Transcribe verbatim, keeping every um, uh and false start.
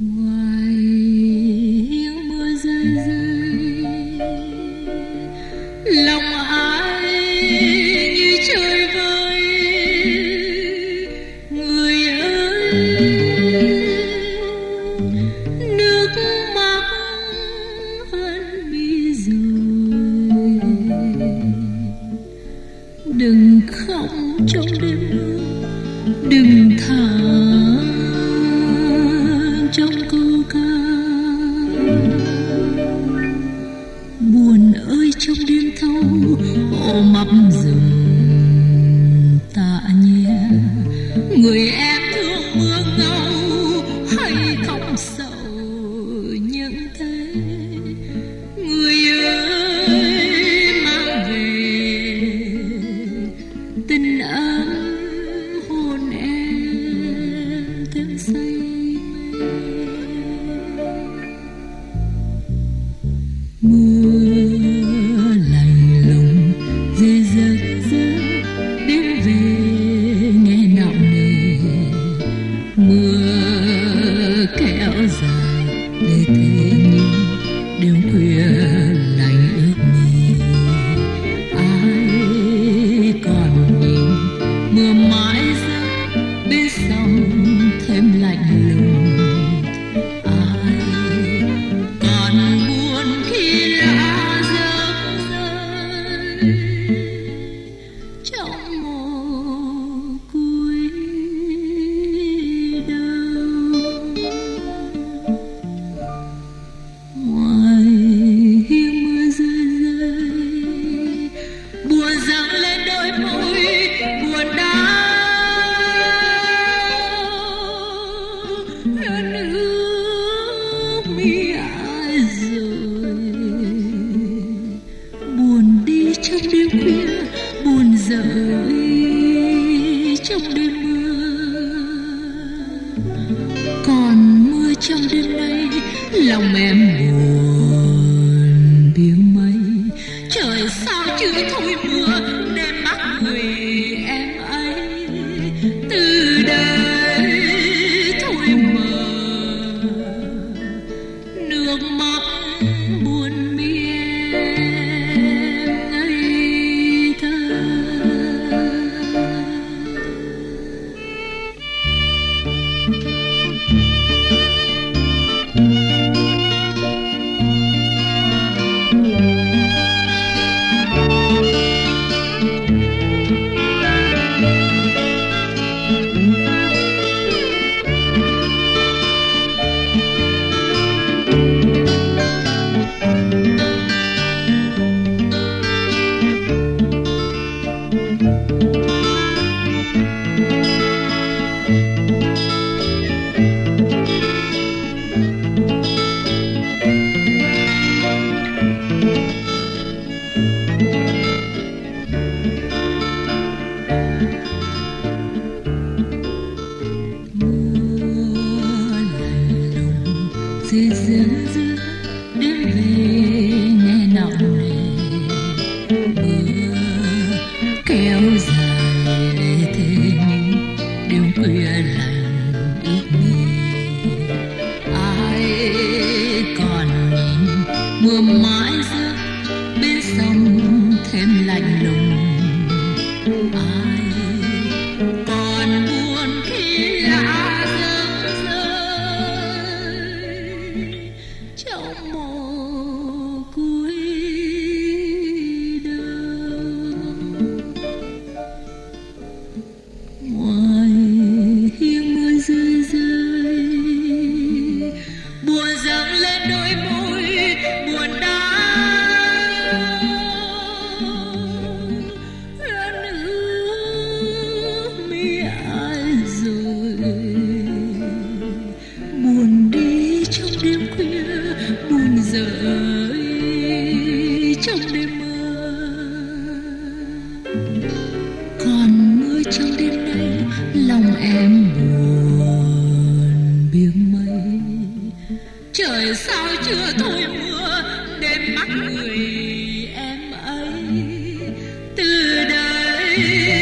ngoài hiên mưa rơi rơi, lòng ai như trời vơi. Người ơi, nước mắt hơn mi rồi, đừng khóc trong đêm mưa, đừng thả trong câu ca. Buồn ơi trong đêm thâu, ôm ấp rừng tạ nhẹ. Người em thương mưa ngâu hay không sầu những thế. Người ơi mang về tình ấm hồn em thêm say. Mưa lạnh lùng rơi rớt rớt đêm về nghe nặng nề. Mưa kéo dài để thế nhưng đêm khuya lạnh ướt mi. Ai còn nhìn mưa mãi rơi bên sông thêm lạnh lùng. Trong đêm khuya buồn rơi trong đêm mưa, còn mưa trong đêm nay lòng em buồn biếng mây. Trời sao chưa thôi mưa để mắt người em ấy, từ đây thôi mờ nước mắt buồn miên. Rơi rơi rơi đêm về nghe nặng nề. Mưa kéo dài lê thế nhưng đêm khuya lạnh ướt mi. Ai còn nhìn mưa mãi rơi bên sông thêm lạnh lùng. Ai còn buồn khi lá rơi rơi trong mùa cuối đông. Ngoài hiên mưa rơi rơi, buồn dâng lên đôi môi buồn đau. Nước mi ai rồi, buồn đi trong đêm khuya, buồn rơi trong đêm mưa. Còn mưa trong đêm nay lòng em buồn biếng mây. Trời sao chưa thôi mưa đêm mắt người em ấy, từ đây